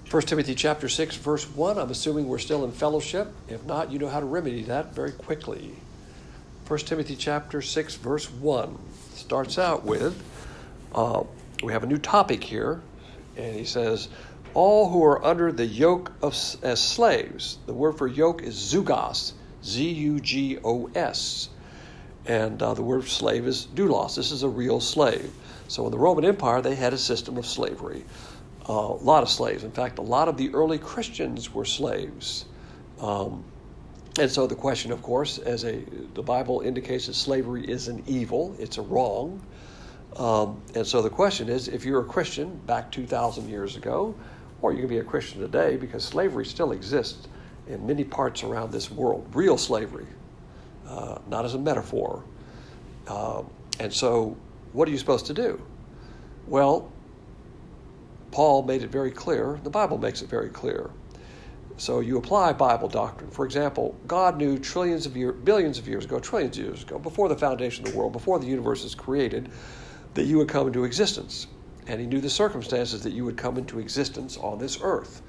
1 Timothy chapter 6, verse 1. I'm assuming we're still in fellowship. If not, you know how to remedy that very quickly. 1 Timothy chapter 6, verse 1 starts out with, we have a new topic here, and he says, all who are under the yoke as slaves. The word for yoke is zugos, Z-U-G-O-S. And the word slave is doulos. This is a real slave. So in the Roman Empire, they had a system of slavery. A lot of slaves. In fact, a lot of the early Christians were slaves. And so the question, of course, the Bible indicates that slavery is an evil. It's a wrong. And so the question is, if you're a Christian back 2,000 years ago, or you can be a Christian today, because slavery still exists in many parts around this world, real slavery, not as a metaphor. And so what are you supposed to do? Well, Paul made it very clear. The Bible makes it very clear. So you apply Bible doctrine. For example, God knew billions of years ago, before the foundation of the world, before the universe was created, that you would come into existence. And he knew the circumstances that you would come into existence on this earth.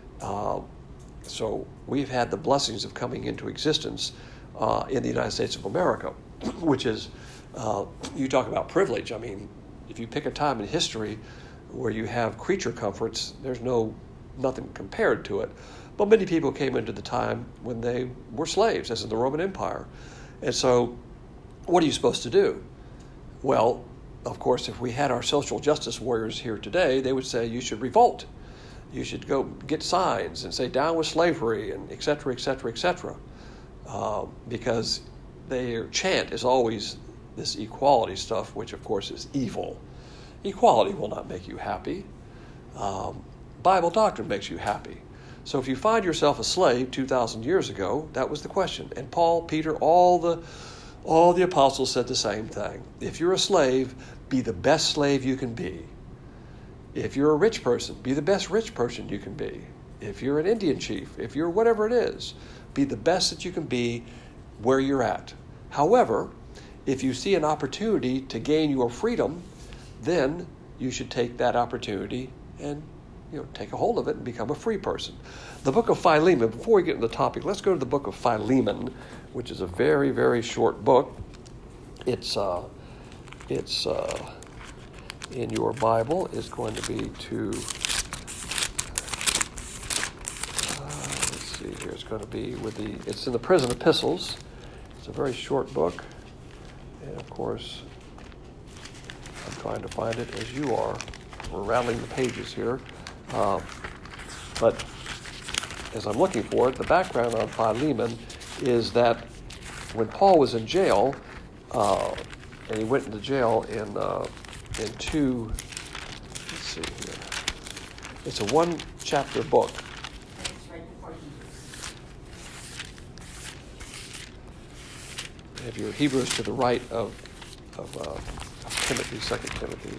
So we've had the blessings of coming into existence in the United States of America, which is, you talk about privilege. I mean, if you pick a time in history where you have creature comforts, there's nothing compared to it. But many people came into the time when they were slaves, as in the Roman Empire. And so what are you supposed to do? Well, of course, if we had our social justice warriors here today, they would say you should revolt. You should go get signs and say down with slavery and et cetera, et cetera, et cetera. Because their chant is always this equality stuff, which of course is evil. Equality will not make you happy. Bible doctrine makes you happy. So if you find yourself a slave 2,000 years ago, that was the question. And Paul, Peter, all the apostles said the same thing. If you're a slave, be the best slave you can be. If you're a rich person, be the best rich person you can be. If you're an Indian chief, if you're whatever it is, be the best that you can be where you're at. However, if you see an opportunity to gain your freedom, then you should take that opportunity and take a hold of it and become a free person. The book of Philemon, before we get into the topic, let's go to the book of Philemon, which is a very, very short book. It's in your Bible. It's going to be to, let's see here, it's going to be it's in the prison epistles. It's a very short book. And of course, I'm trying to find it as you are. We're rattling the pages here. But as I'm looking for it, the background on Philemon is that when Paul was in jail, and he went into jail in two, let's see here. It's a one-chapter book. If your Hebrews to the right of Timothy, 2 Timothy.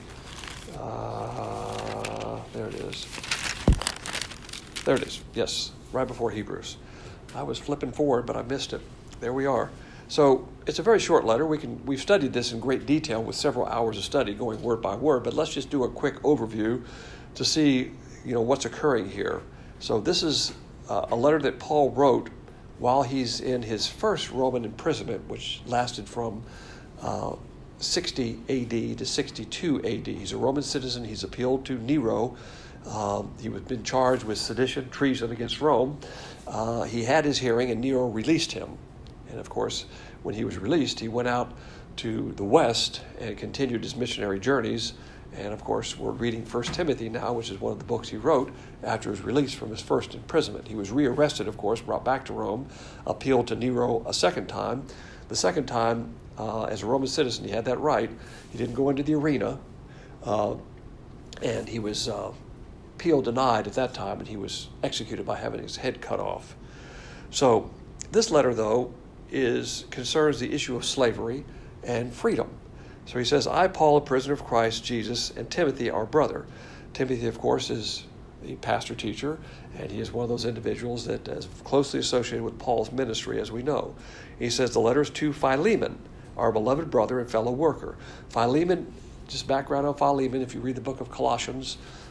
There it is. There it is. Yes, right before Hebrews. I was flipping forward, but I missed it. There we are. So it's a very short letter. We've studied this in great detail with several hours of study, going word by word. But let's just do a quick overview to see, what's occurring here. So this is a letter that Paul wrote while he's in his first Roman imprisonment, which lasted from 60 A.D. to 62 A.D. He's a Roman citizen. He's appealed to Nero. He was been charged with sedition, treason against Rome. He had his hearing, and Nero released him. And of course, when he was released, he went out to the West and continued his missionary journeys. And of course, we're reading 1 Timothy now, which is one of the books he wrote after his release from his first imprisonment. He was rearrested, of course, brought back to Rome, appealed to Nero a second time. The second time, as a Roman citizen, he had that right. He didn't go into the arena, and he was appeal denied at that time, and he was executed by having his head cut off. So this letter, though, concerns the issue of slavery and freedom. So he says, I, Paul, a prisoner of Christ Jesus, and Timothy, our brother. Timothy, of course, is the pastor-teacher, and he is one of those individuals that is closely associated with Paul's ministry, as we know. He says the letter is to Philemon, our beloved brother and fellow worker. Philemon, just background on Philemon, if you read the book of Colossians,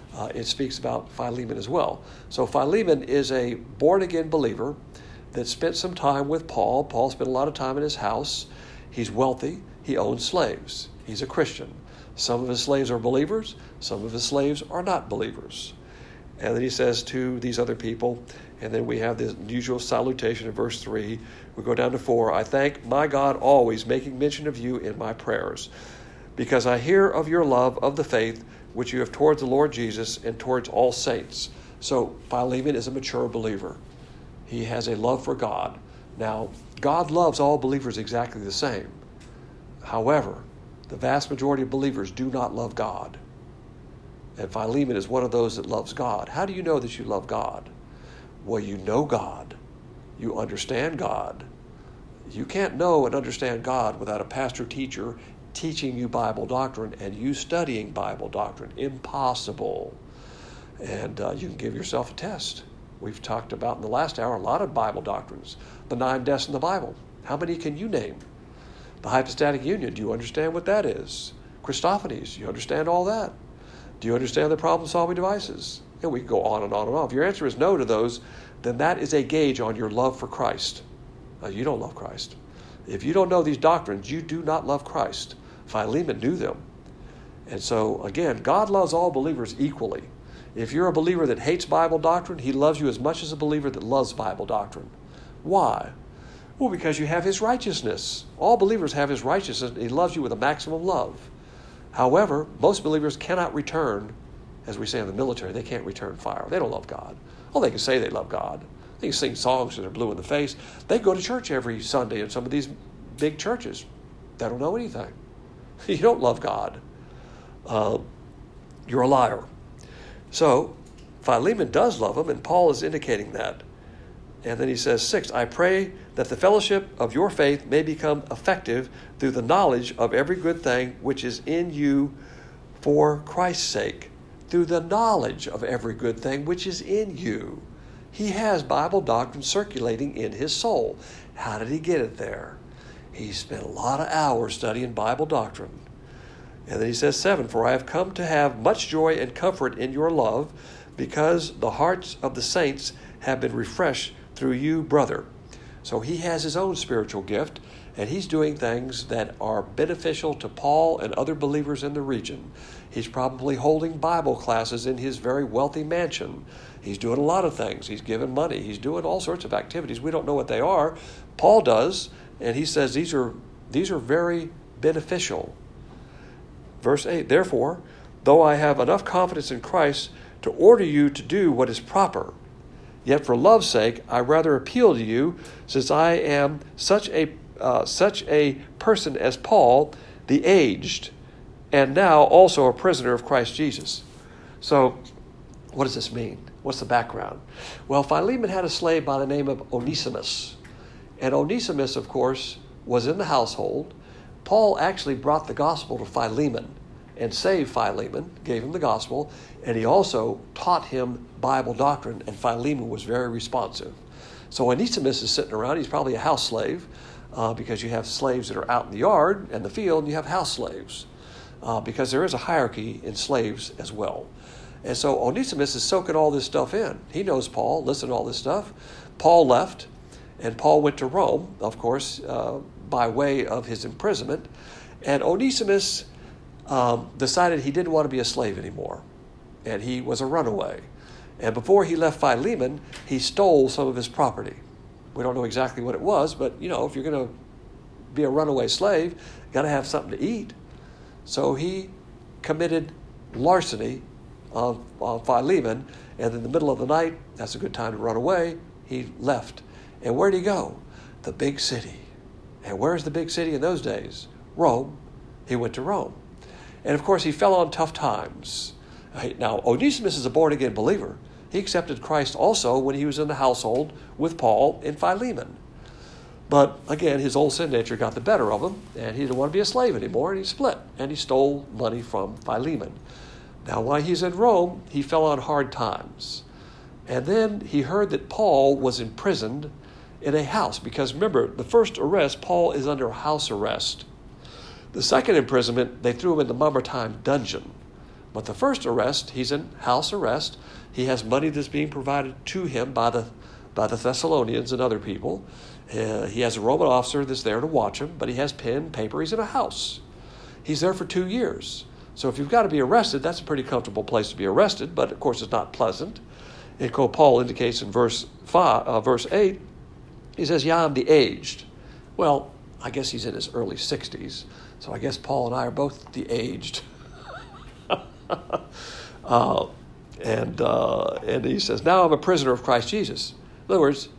it speaks about Philemon as well. So Philemon is a born-again believer that spent some time with Paul. Paul spent a lot of time in his house. He's wealthy. He owns slaves. He's a Christian. Some of his slaves are believers. Some of his slaves are not believers. And then he says to these other people, and then we have this usual salutation in verse 3. We go down to 4. I thank my God always, making mention of you in my prayers, because I hear of your love of the faith which you have towards the Lord Jesus and towards all saints. So Philemon is a mature believer. He has a love for God. Now, God loves all believers exactly the same. However, the vast majority of believers do not love God. And Philemon is one of those that loves God. How do you know that you love God? Well, you know God. You understand God. You can't know and understand God without a pastor teacher teaching you Bible doctrine and you studying Bible doctrine. Impossible. And you can give yourself a test. We've talked about in the last hour a lot of Bible doctrines. The 9 deaths in the Bible. How many can you name? The hypostatic union, do you understand what that is? Christophanies, you understand all that? Do you understand the problem-solving devices? And we can go on and on and on. If your answer is no to those, then that is a gauge on your love for Christ. You don't love Christ. If you don't know these doctrines, you do not love Christ. Philemon knew them. And so, again, God loves all believers equally. If you're a believer that hates Bible doctrine, he loves you as much as a believer that loves Bible doctrine. Why? Well, because you have his righteousness. All believers have his righteousness, and he loves you with a maximum love. However, most believers cannot return, as we say in the military, they can't return fire. They don't love God. Well, they can say they love God. They can sing songs till they're blue in the face. They go to church every Sunday in some of these big churches. They don't know anything. You don't love God. You're a liar. So, Philemon does love him, and Paul is indicating that. And then he says, 6, I pray that the fellowship of your faith may become effective through the knowledge of every good thing which is in you for Christ's sake. Through the knowledge of every good thing which is in you. He has Bible doctrine circulating in his soul. How did he get it there? He spent a lot of hours studying Bible doctrine. And then he says 7, For I have come to have much joy and comfort in your love, because the hearts of the saints have been refreshed through you, brother. So he has his own spiritual gift, and he's doing things that are beneficial to Paul and other believers in the region. He's probably holding Bible classes in his very wealthy mansion. He's doing a lot of things. He's giving money. He's doing all sorts of activities. We don't know what they are. Paul does, and he says these are very beneficial. Verse 8, Therefore, though I have enough confidence in Christ to order you to do what is proper, yet for love's sake I rather appeal to you, since I am such a person as Paul, the aged, and now also a prisoner of Christ Jesus. So, what does this mean? What's the background? Well, Philemon had a slave by the name of Onesimus. And Onesimus, of course, was in the household. Paul actually brought the gospel to Philemon and saved Philemon, gave him the gospel, and he also taught him Bible doctrine, and Philemon was very responsive. So Onesimus is sitting around. He's probably a house slave, because you have slaves that are out in the yard and the field, and you have house slaves, because there is a hierarchy in slaves as well. And so Onesimus is soaking all this stuff in. He knows Paul, listened to all this stuff. Paul left, and Paul went to Rome, of course, by way of his imprisonment. And Onesimus decided he didn't want to be a slave anymore, and he was a runaway. And before he left Philemon, he stole some of his property. We don't know exactly what it was, but, if you're going to be a runaway slave, you got to have something to eat. So he committed larceny of Philemon, and in the middle of the night, that's a good time to run away, he left. And where'd he go? The big city. And where's the big city in those days? Rome. He went to Rome. And of course, he fell on tough times. Now, Onesimus is a born-again believer. He accepted Christ also when he was in the household with Paul and Philemon. But again, his old sin nature got the better of him, and he didn't want to be a slave anymore, and he split, and he stole money from Philemon. Now, while he's in Rome, he fell on hard times. And then he heard that Paul was imprisoned in a house, because remember, the first arrest, Paul is under house arrest. The second imprisonment, they threw him in the Mamertine dungeon, But the first arrest, he's in house arrest. He has money that's being provided to him by the Thessalonians and other people. He has a Roman officer that's there to watch him, but he has pen, paper. He's in a house. He's there for 2 years. So if you've got to be arrested, that's a pretty comfortable place to be arrested, but of course it's not pleasant. And Paul indicates in verse 8, he says, yeah, I'm the aged. Well, I guess he's in his early 60s, so I guess Paul and I are both the aged. And he says, now I'm a prisoner of Christ Jesus. In other words,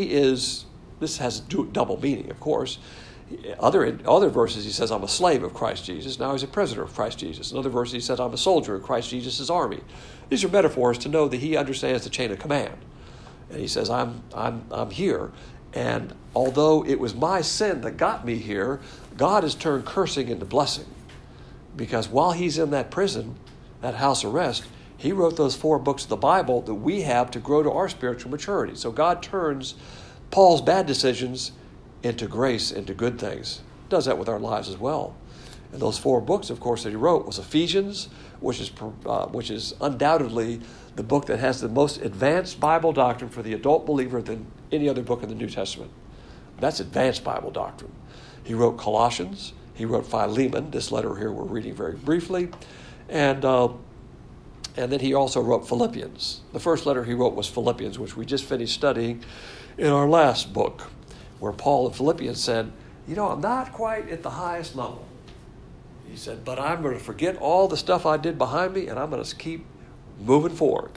this has double meaning, of course. Other verses he says, I'm a slave of Christ Jesus. Now he's a prisoner of Christ Jesus. In other verses he says, I'm a soldier of Christ Jesus' army. These are metaphors to know that he understands the chain of command. And he says, I'm here. And although it was my sin that got me here, God has turned cursing into blessing. Because while he's in that prison, that house arrest, he wrote those 4 books of the Bible that we have to grow to our spiritual maturity. So God turns Paul's bad decisions into grace, into good things. He does that with our lives as well. And those 4 books, of course, that he wrote was Ephesians, which is undoubtedly the book that has the most advanced Bible doctrine for the adult believer than any other book in the New Testament. That's advanced Bible doctrine. He wrote Colossians. He wrote Philemon, this letter here we're reading very briefly. And then he also wrote Philippians. The first letter he wrote was Philippians, which we just finished studying in our last book, where Paul in Philippians said, I'm not quite at the highest level. He said, but I'm going to forget all the stuff I did behind me, and I'm going to keep moving forward.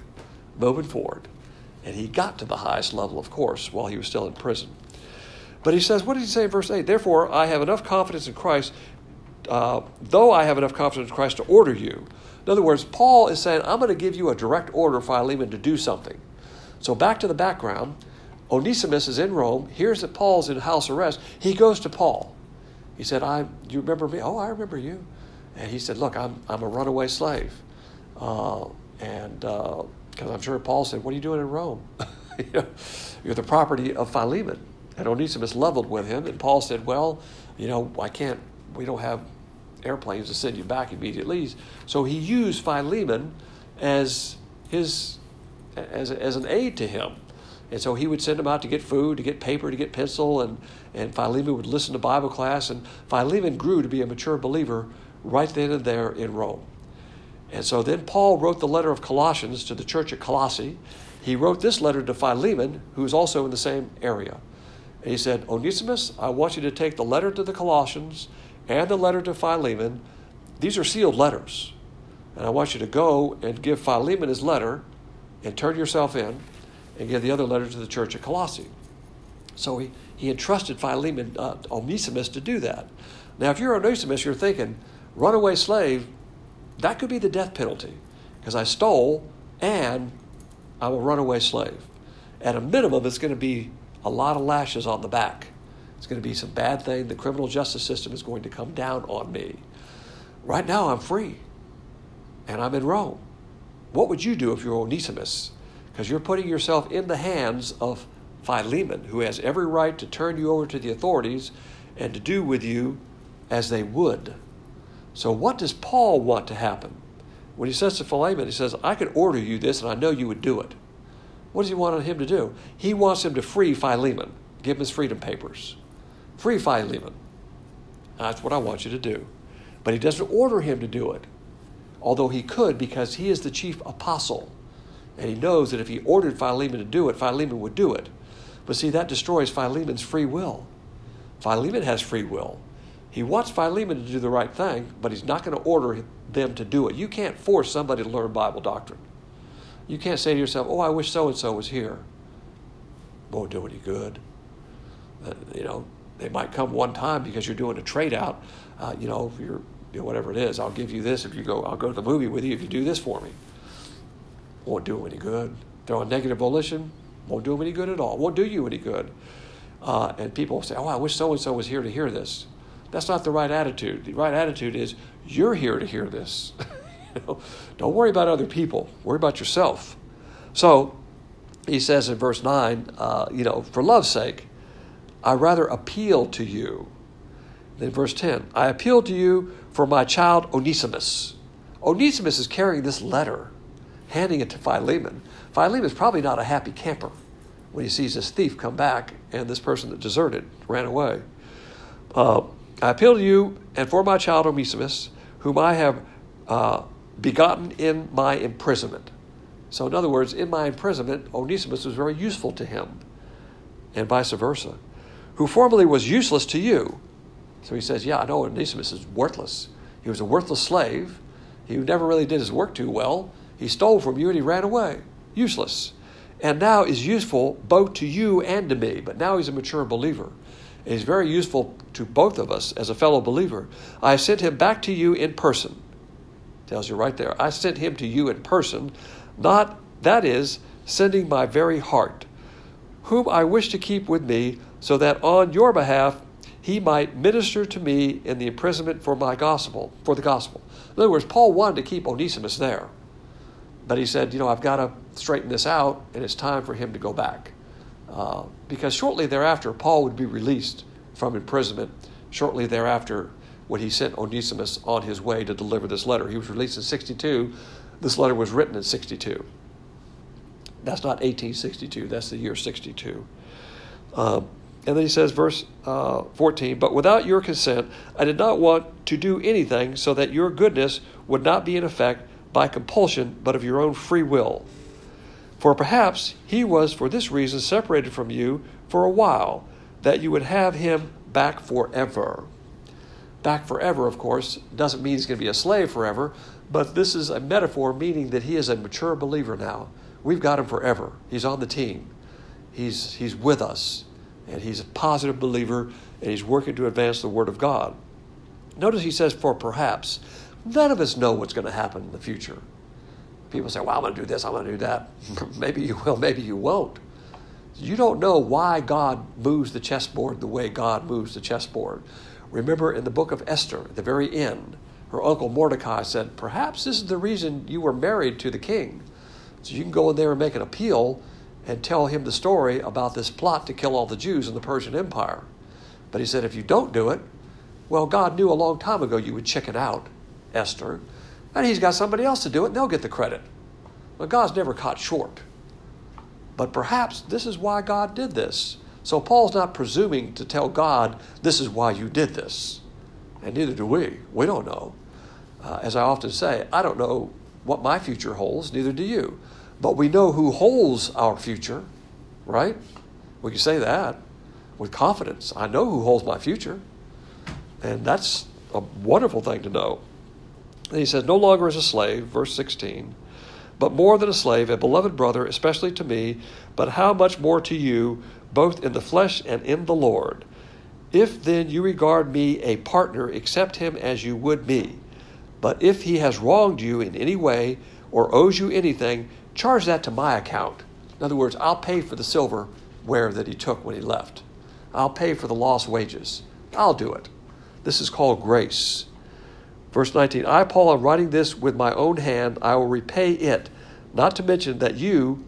And he got to the highest level, of course, while he was still in prison. But he says, what did he say in verse 8? Therefore, I have enough confidence in Christ, though I have enough confidence in Christ to order you. In other words, Paul is saying, I'm going to give you a direct order, Philemon, to do something. So back to the background. Onesimus is in Rome, hears that Paul's in house arrest. He goes to Paul. He said, do you remember me? Oh, I remember you. And he said, look, I'm a runaway slave. Because I'm sure Paul said, what are you doing in Rome? You're the property of Philemon. And Onesimus leveled with him. And Paul said, well, we don't have airplanes to send you back immediately. So he used Philemon as an aid to him. And so he would send him out to get food, to get paper, to get pencil, and Philemon would listen to Bible class. And Philemon grew to be a mature believer right then and there in Rome. And so then Paul wrote the letter of Colossians to the church at Colossae. He wrote this letter to Philemon, who was also in the same area. And he said, Onesimus, I want you to take the letter to the Colossians and the letter to Philemon. These are sealed letters. And I want you to go and give Philemon his letter and turn yourself in and give the other letter to the church at Colossae. So he entrusted Philemon, Onesimus, to do that. Now, if you're Onesimus, you're thinking, runaway slave, that could be the death penalty, because I stole and I'm a runaway slave. At a minimum, it's going to be a lot of lashes on the back. It's going to be some bad thing. The criminal justice system is going to come down on me. Right now, I'm free, and I'm in Rome. What would you do if you're Onesimus? Because you're putting yourself in the hands of Philemon, who has every right to turn you over to the authorities and to do with you as they would. So what does Paul want to happen? When he says to Philemon, he says, I could order you this, and I know you would do it. What does he want him to do? He wants him to free Philemon, give him his freedom papers. Free Philemon. That's what I want you to do. But he doesn't order him to do it, although he could, because he is the chief apostle. And he knows that if he ordered Philemon to do it, Philemon would do it. But see, that destroys Philemon's free will. Philemon has free will. He wants Philemon to do the right thing, but he's not going to order them to do it. You can't force somebody to learn Bible doctrine. You can't say to yourself, oh, I wish so-and-so was here. Won't do any good. They might come one time because you're doing a trade out. If you're, whatever it is, I'll give you this. I'll go to the movie with you if you do this for me. Won't do them any good. They're on negative volition. Won't do them any good at all. Won't do you any good. And people say, oh, I wish so-and-so was here to hear this. That's not the right attitude. The right attitude is, you're here to hear this. Don't worry about other people. Worry about yourself. So he says in verse 9, for love's sake, I rather appeal to you. Then verse 10, I appeal to you for my child Onesimus. Onesimus is carrying this letter, handing it to Philemon. Philemon is probably not a happy camper when he sees this thief come back and this person that deserted ran away. I appeal to you and for my child Onesimus, whom I have begotten in my imprisonment. So in other words, in my imprisonment, Onesimus was very useful to him, and vice versa, who formerly was useless to you. So he says, yeah, I know Onesimus is worthless. He was a worthless slave. He never really did his work too well. He stole from you and he ran away. Useless. And now is useful both to you and to me. But now he's a mature believer. And he's very useful to both of us as a fellow believer. I have sent him back to you in person. Tells you right there. I sent him to you in person. Not, that is, sending my very heart, whom I wish to keep with me, so that on your behalf he might minister to me in the imprisonment for the gospel. In other words, Paul wanted to keep Onesimus there. But he said, I've got to straighten this out, and it's time for him to go back. Because shortly thereafter, Paul would be released from imprisonment. Shortly thereafter, when he sent Onesimus on his way to deliver this letter. He was released in 62. This letter was written in 62. That's not 1862. That's the year 62. And then he says, verse 14, but without your consent, I did not want to do anything so that your goodness would not be in effect by compulsion, but of your own free will. For perhaps he was for this reason separated from you for a while, that you would have him back forever. Back forever, of course, doesn't mean he's going to be a slave forever, but this is a metaphor meaning that he is a mature believer now. We've got him forever. He's on the team. He's with us. And he's a positive believer, and he's working to advance the Word of God. Notice he says, for perhaps. None of us know what's going to happen in the future. People say, well, I'm going to do this, I'm going to do that. Maybe you will, maybe you won't. You don't know why God moves the chessboard the way God moves the chessboard. Remember in the book of Esther, at the very end, her uncle Mordecai said, perhaps this is the reason you were married to the king. So you can go in there and make an appeal and tell him the story about this plot to kill all the Jews in the Persian Empire. But he said, if you don't do it, well, God knew a long time ago you would chicken out, Esther, and he's got somebody else to do it, and they'll get the credit. Well, God's never caught short. But perhaps this is why God did this. So Paul's not presuming to tell God, this is why you did this. And neither do we. We don't know. As I often say, I don't know what my future holds, neither do you. But we know who holds our future, right? We can say that with confidence. I know who holds my future. And that's a wonderful thing to know. And he says, no longer as a slave, verse 16, but more than a slave, a beloved brother, especially to me, but how much more to you, both in the flesh and in the Lord. If then you regard me a partner, accept him as you would me. But if he has wronged you in any way or owes you anything, charge that to my account. In other words, I'll pay for the silverware that he took when he left. I'll pay for the lost wages. I'll do it. This is called grace. Verse 19, I, Paul, am writing this with my own hand. I will repay it, not to mention to you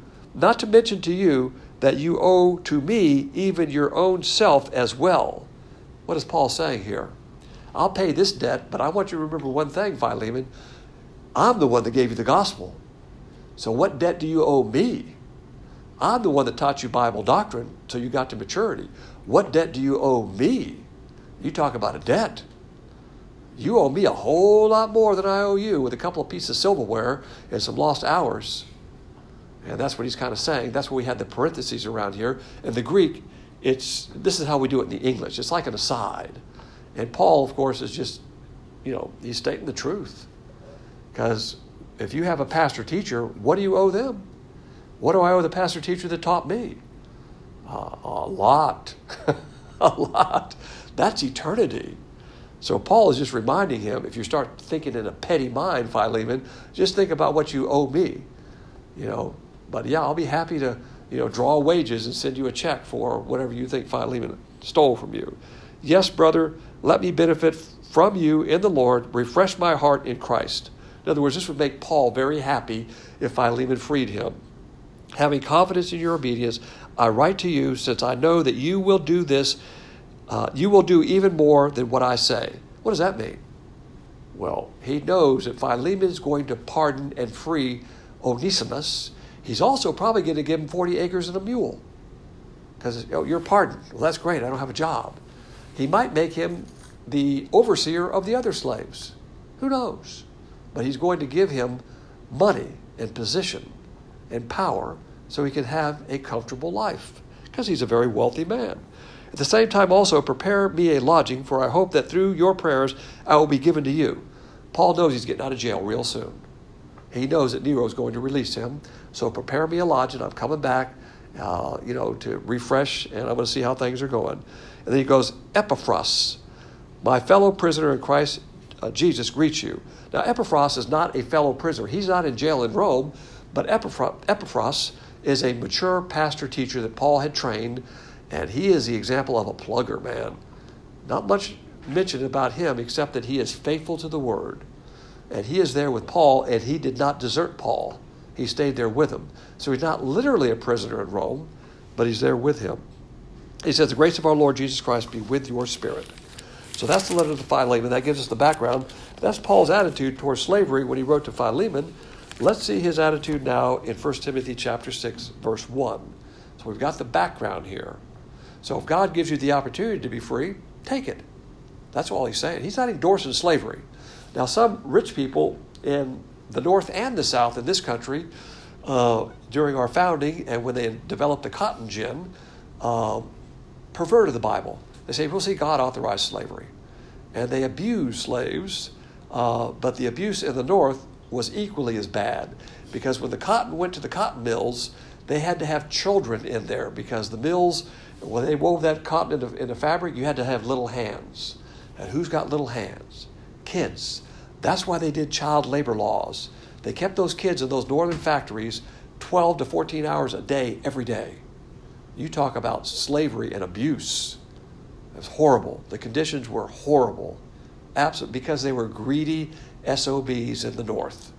that you owe to me even your own self as well. What is Paul saying here? I'll pay this debt, but I want you to remember one thing, Philemon. I'm the one that gave you the gospel. So what debt do you owe me? I'm the one that taught you Bible doctrine till you got to maturity. What debt do you owe me? You talk about a debt. You owe me a whole lot more than I owe you with a couple of pieces of silverware and some lost hours. And that's what he's kind of saying. That's why we had the parentheses around here. In the Greek, this is how we do it in the English. It's like an aside. And Paul, of course, is just, he's stating the truth. Because if you have a pastor-teacher, what do you owe them? What do I owe the pastor-teacher that taught me? A lot. A lot. That's eternity. So Paul is just reminding him, if you start thinking in a petty mind, Philemon, just think about what you owe me. But yeah, I'll be happy to, draw wages and send you a check for whatever you think Philemon stole from you. Yes, brother, let me benefit from you in the Lord. Refresh my heart in Christ. In other words, this would make Paul very happy if Philemon freed him. Having confidence in your obedience, I write to you, since I know that you will do this, you will do even more than what I say. What does that mean? Well, he knows that Philemon is going to pardon and free Onesimus. He's also probably going to give him 40 acres and a mule. Because, you're pardoned. Well, that's great. I don't have a job. He might make him the overseer of the other slaves. Who knows? But he's going to give him money and position and power so he can have a comfortable life, because he's a very wealthy man. At the same time also, prepare me a lodging, for I hope that through your prayers I will be given to you. Paul knows he's getting out of jail real soon. He knows that Nero is going to release him. So prepare me a lodging. I'm coming back, to refresh, and I'm going to see how things are going. And then he goes, Epaphras, my fellow prisoner in Christ Jesus, greets you. Now, Epaphras is not a fellow prisoner. He's not in jail in Rome, but Epaphras is a mature pastor teacher that Paul had trained, and he is the example of a plugger, man. Not much mentioned about him except that he is faithful to the word. And he is there with Paul, and he did not desert Paul. He stayed there with him. So he's not literally a prisoner in Rome, but he's there with him. He says, the grace of our Lord Jesus Christ be with your spirit. So that's the letter to Philemon. That gives us the background. That's Paul's attitude towards slavery when he wrote to Philemon. Let's see his attitude now in 1 Timothy chapter 6, verse 1. So we've got the background here. So if God gives you the opportunity to be free, take it. That's all he's saying. He's not endorsing slavery. Now, some rich people in the North and the South in this country, during our founding and when they developed the cotton gin, perverted the Bible. They say, see, God authorized slavery. And they abuse slaves, but the abuse in the North was equally as bad, because when the cotton went to the cotton mills, they had to have children in there, because the mills, when they wove that cotton into fabric, you had to have little hands. And who's got little hands? Kids. That's why they did child labor laws. They kept those kids in those northern factories 12 to 14 hours a day, every day. You talk about slavery and abuse. It was horrible. The conditions were horrible. Absolutely, because they were greedy SOBs in the North.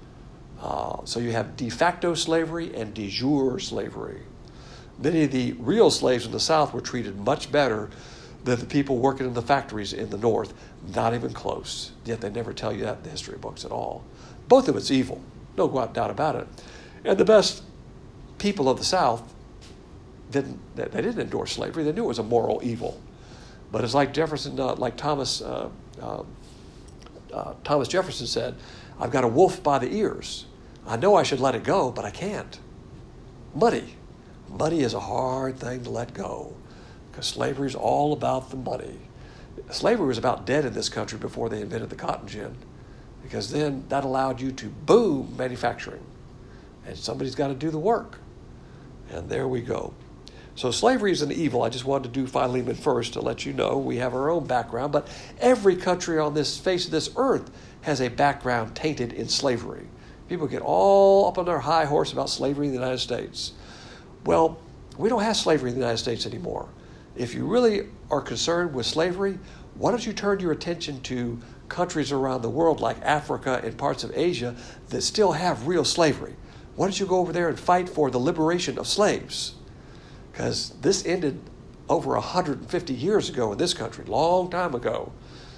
So you have de facto slavery and de jure slavery. Many of the real slaves in the South were treated much better than the people working in the factories in the North. Not even close. Yet they never tell you that in the history books at all. Both of it's evil. No doubt about it. And the best people of the South didn't endorse slavery. They knew it was a moral evil. But it's like Jefferson, Thomas Jefferson said, I've got a wolf by the ears. I know I should let it go, but I can't. Money. Money is a hard thing to let go, because slavery is all about the money. Slavery was about dead in this country before they invented the cotton gin, because then that allowed you to boom manufacturing. And somebody's got to do the work. And there we go. So slavery is an evil. I just wanted to do Philemon first to let you know we have our own background, but every country on this face of this earth has a background tainted in slavery. People get all up on their high horse about slavery in the United States. Well, we don't have slavery in the United States anymore. If you really are concerned with slavery, why don't you turn your attention to countries around the world like Africa and parts of Asia that still have real slavery? Why don't you go over there and fight for the liberation of slaves? Because this ended over 150 years ago in this country, long time ago.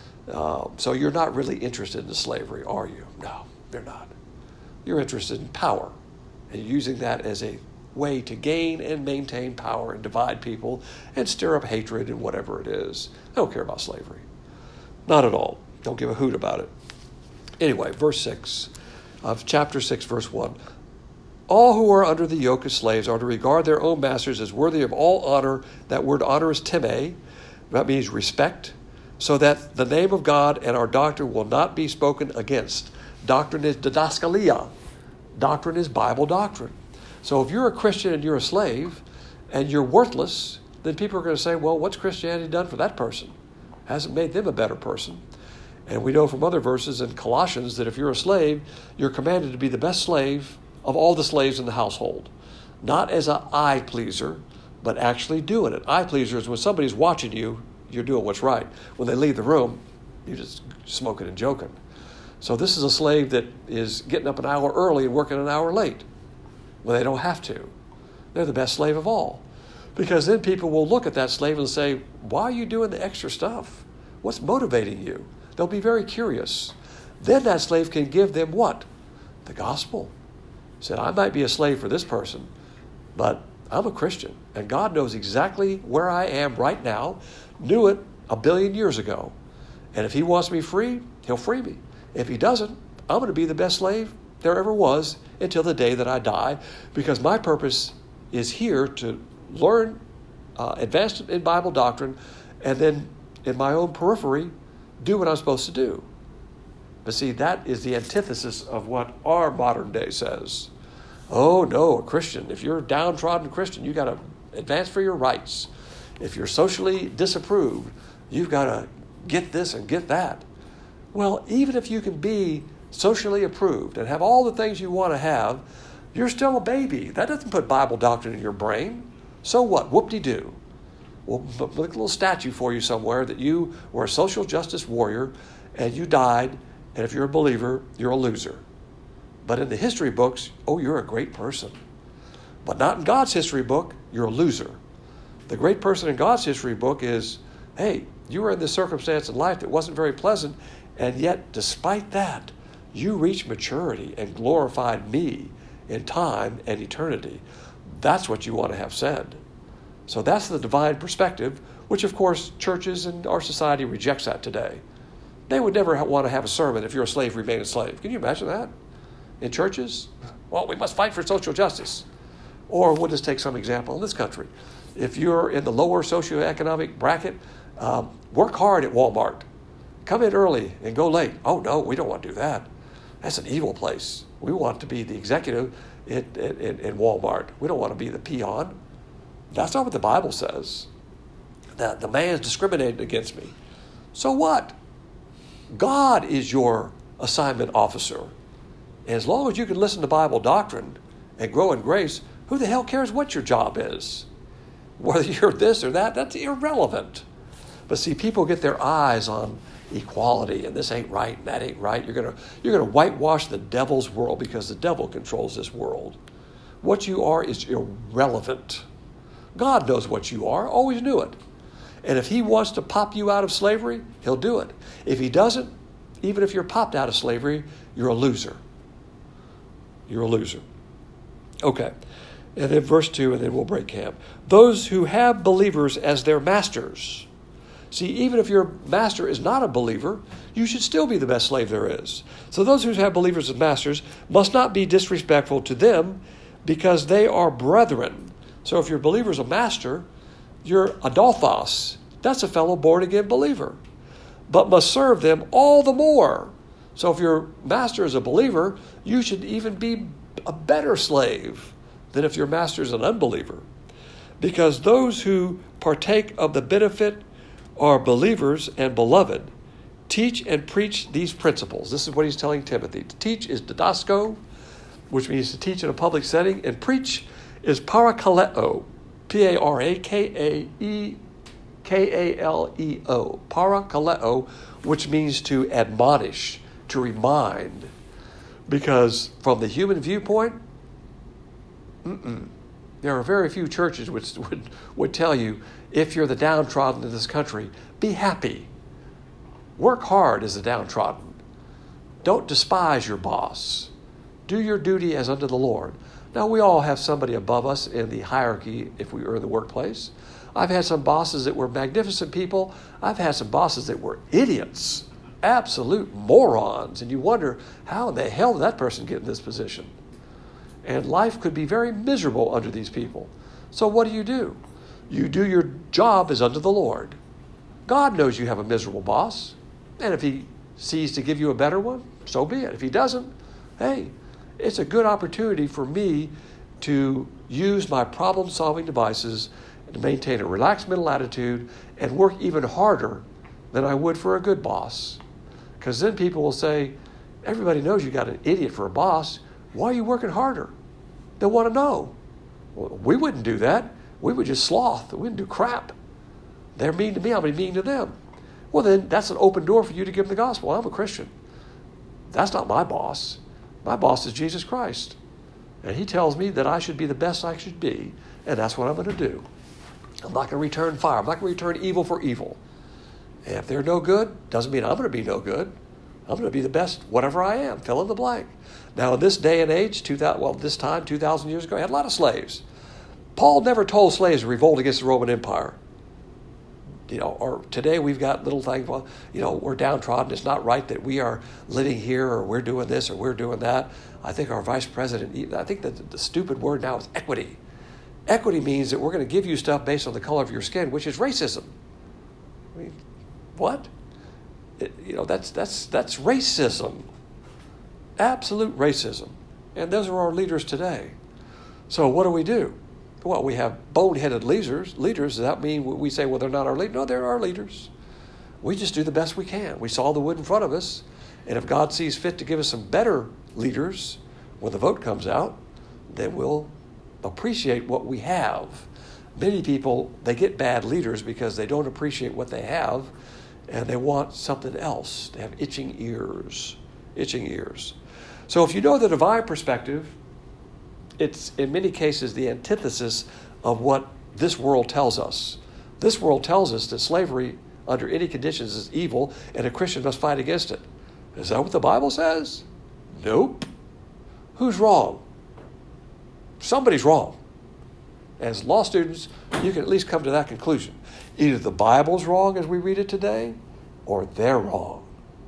So you're not really interested in slavery, are you? No, you're not. You're interested in power and using that as a way to gain and maintain power and divide people and stir up hatred and whatever it is. I don't care about slavery. Not at all. Don't give a hoot about it. Anyway, verse 6 of chapter 6, verse 1. All who are under the yoke of slaves are to regard their own masters as worthy of all honor. That word honor is time. That means respect, so that the name of God and our doctrine will not be spoken against. Doctrine is didaskalia. Doctrine is Bible doctrine. So if you're a Christian and you're a slave and you're worthless, then people are going to say, well, what's Christianity done for that person? Hasn't made them a better person. And we know from other verses in Colossians that if you're a slave, you're commanded to be the best slave of all the slaves in the household. Not as an eye pleaser, but actually doing it. Eye pleaser is when somebody's watching you, you're doing what's right. When they leave the room, you're just smoking and joking. So this is a slave that is getting up an hour early and working an hour late. Well, they don't have to. They're the best slave of all. Because then people will look at that slave and say, why are you doing the extra stuff? What's motivating you? They'll be very curious. then that slave can give them what? The gospel. He said, I might be a slave for this person, but I'm a Christian, and God knows exactly where I am right now, knew it 1 billion years ago. And if he wants me free, he'll free me. If he doesn't, I'm going to be the best slave there ever was until the day that I die, because my purpose is here to learn, advance in Bible doctrine, and then in my own periphery, do what I'm supposed to do. But see, that is the antithesis of what our modern day says. Oh no, a Christian, if you're a downtrodden Christian, you got to advance for your rights. If you're socially disapproved, you've got to get this and get that. Well, even if you can be socially approved and have all the things you want to have, you're still a baby. That doesn't put Bible doctrine in your brain. So what? Whoop-de-doo. We'll make a little statue for you somewhere that you were a social justice warrior and you died, and if you're a believer, you're a loser. But in the history books, oh, you're a great person. But not in God's history book, you're a loser. The great person in God's history book is, hey, you were in this circumstance in life that wasn't very pleasant, and yet despite that, you reached maturity and glorified me in time and eternity. That's what you want to have said. So that's the divine perspective, which of course churches and our society rejects that today. They would never want to have a sermon, if you're a slave, remain a slave. Can you imagine that? In churches? Well, we must fight for social justice. Or we'll just take some example in this country. If you're in the lower socioeconomic bracket, work hard at Walmart. Come in early and go late. Oh no, we don't want to do that. That's an evil place. We want to be the executive in Walmart. We don't want to be the peon. That's not what the Bible says. That the man is discriminated against me. So what? God is your assignment officer. And as long as you can listen to Bible doctrine and grow in grace, who the hell cares what your job is? Whether you're this or that, that's irrelevant. But see, people get their eyes on equality, and this ain't right, and that ain't right. You're gonna whitewash the devil's world, because the devil controls this world. What you are is irrelevant. God knows what you are, always knew it. And if he wants to pop you out of slavery, he'll do it. If he doesn't, even if you're popped out of slavery, you're a loser. You're a loser. Okay. And then verse 2, and then we'll break camp. Those who have believers as their masters. See, even if your master is not a believer, you should still be the best slave there is. So those who have believers as masters must not be disrespectful to them, because they are brethren. So if your believer is a master, you're adolphos. That's a fellow born-again believer. But must serve them all the more. So if your master is a believer, you should even be a better slave than if your master is an unbeliever. Because those who partake of the benefit are believers and beloved. Teach and preach these principles. This is what he's telling Timothy. To teach is didasko, which means to teach in a public setting, and preach is parakaleo, P-A-R-A-K-A-E-K-A-L-E-O, parakaleo, which means to admonish, to remind. Because from the human viewpoint, there are very few churches which would tell you, if you're the downtrodden in this country, be happy. Work hard as the downtrodden. Don't despise your boss. Do your duty as unto the Lord. Now, we all have somebody above us in the hierarchy if we are in the workplace. I've had some bosses that were magnificent people. I've had some bosses that were idiots, absolute morons. And you wonder, how in the hell did that person get in this position? And life could be very miserable under these people. So what do? You do your job as unto the Lord. God knows you have a miserable boss. And if he sees to give you a better one, so be it. If he doesn't, hey, it's a good opportunity for me to use my problem-solving devices to maintain a relaxed mental attitude and work even harder than I would for a good boss. Because then people will say, everybody knows you got an idiot for a boss. Why are you working harder? They'll want to know. Well, we wouldn't do that. We would just sloth. We wouldn't do crap. They're mean to me, I'll be mean to them. Well, then that's an open door for you to give them the gospel. I'm a Christian. That's not my boss. My boss is Jesus Christ. And he tells me that I should be the best I should be, and that's what I'm going to do. I'm not going to return fire. I'm not going to return evil for evil. And if they're no good, doesn't mean I'm going to be no good. I'm going to be the best whatever I am, fill in the blank. Now, in this day and age, 2,000 years ago, I had a lot of slaves. Paul never told slaves to revolt against the Roman Empire. Or today we've got little things, we're downtrodden. It's not right that we are living here, or we're doing this, or we're doing that. I think our vice president, I think that the stupid word now is equity. Equity means that we're going to give you stuff based on the color of your skin, which is racism. I mean, what? That's racism. Absolute racism. And those are our leaders today. So what do? Well, we have boneheaded leaders. Does that mean we say, well, they're not our leaders? No, they're our leaders. We just do the best we can. We saw the wood in front of us. And if God sees fit to give us some better leaders when the vote comes out, then we'll appreciate what we have. Many people, they get bad leaders because they don't appreciate what they have, and they want something else. They have itching ears. So if you know the divine perspective, it's in many cases the antithesis of what this world tells us. This world tells us that slavery under any conditions is evil and a Christian must fight against it. Is that what the Bible says? Nope. Who's wrong? Somebody's wrong. As law students, you can at least come to that conclusion. Either the Bible's wrong as we read it today, or they're wrong.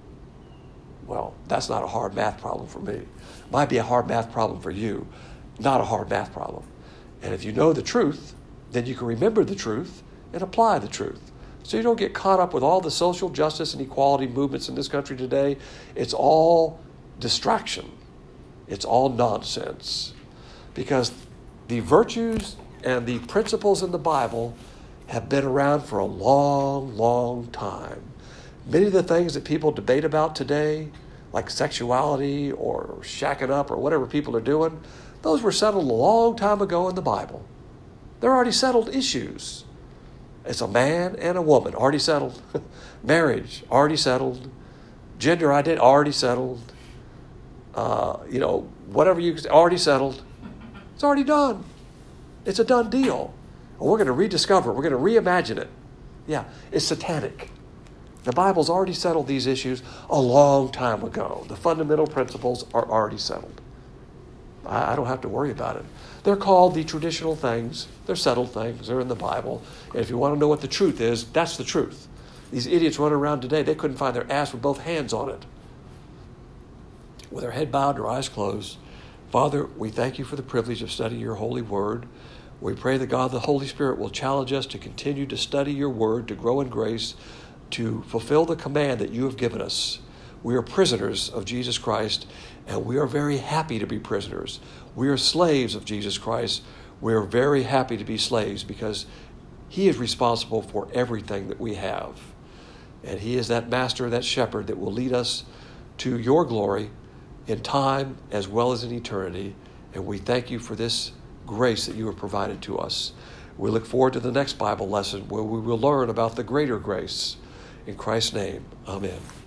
Well, that's not a hard math problem for me. Might be a hard math problem for you. Not a hard math problem. And if you know the truth, then you can remember the truth and apply the truth. So you don't get caught up with all the social justice and equality movements in this country today. It's all distraction. It's all nonsense. Because the virtues and the principles in the Bible have been around for a long, long time. Many of the things that people debate about today, like sexuality or shacking up or whatever people are doing, those were settled a long time ago in the Bible. They're already settled issues. It's a man and a woman, already settled. Marriage, already settled. Gender identity, already settled. Whatever already settled. It's already done. It's a done deal. And we're going to rediscover it. We're going to reimagine it. Yeah, it's satanic. The Bible's already settled these issues a long time ago. The fundamental principles are already settled. I don't have to worry about it. They're called the traditional things. They're settled things. They're in the Bible. And if you want to know what the truth is, that's the truth. These idiots running around today, they couldn't find their ass with both hands on it. With their head bowed, their eyes closed. Father, we thank you for the privilege of studying your holy word. We pray that God, the Holy Spirit, will challenge us to continue to study your word, to grow in grace, to fulfill the command that you have given us. We are prisoners of Jesus Christ, and we are very happy to be prisoners. We are slaves of Jesus Christ. We are very happy to be slaves because he is responsible for everything that we have. And he is that master, that shepherd that will lead us to your glory in time as well as in eternity. And we thank you for this grace that you have provided to us. We look forward to the next Bible lesson where we will learn about the greater grace. In Christ's name, amen.